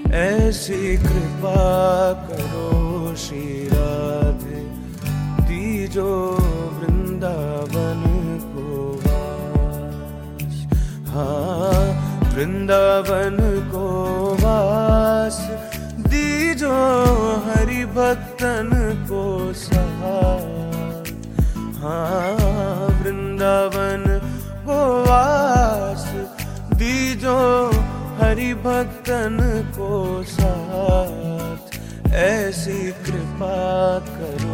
ऐसी कृपा करो श्री राधे, दीजो वृंदावन को वास। हाँ, वृंदावन को वास, दीजो हरि भक्तन को साथ। हाँ, वृंदावन को वास, दीजो हरि भक्तन को साथ। ऐसी कृपा करो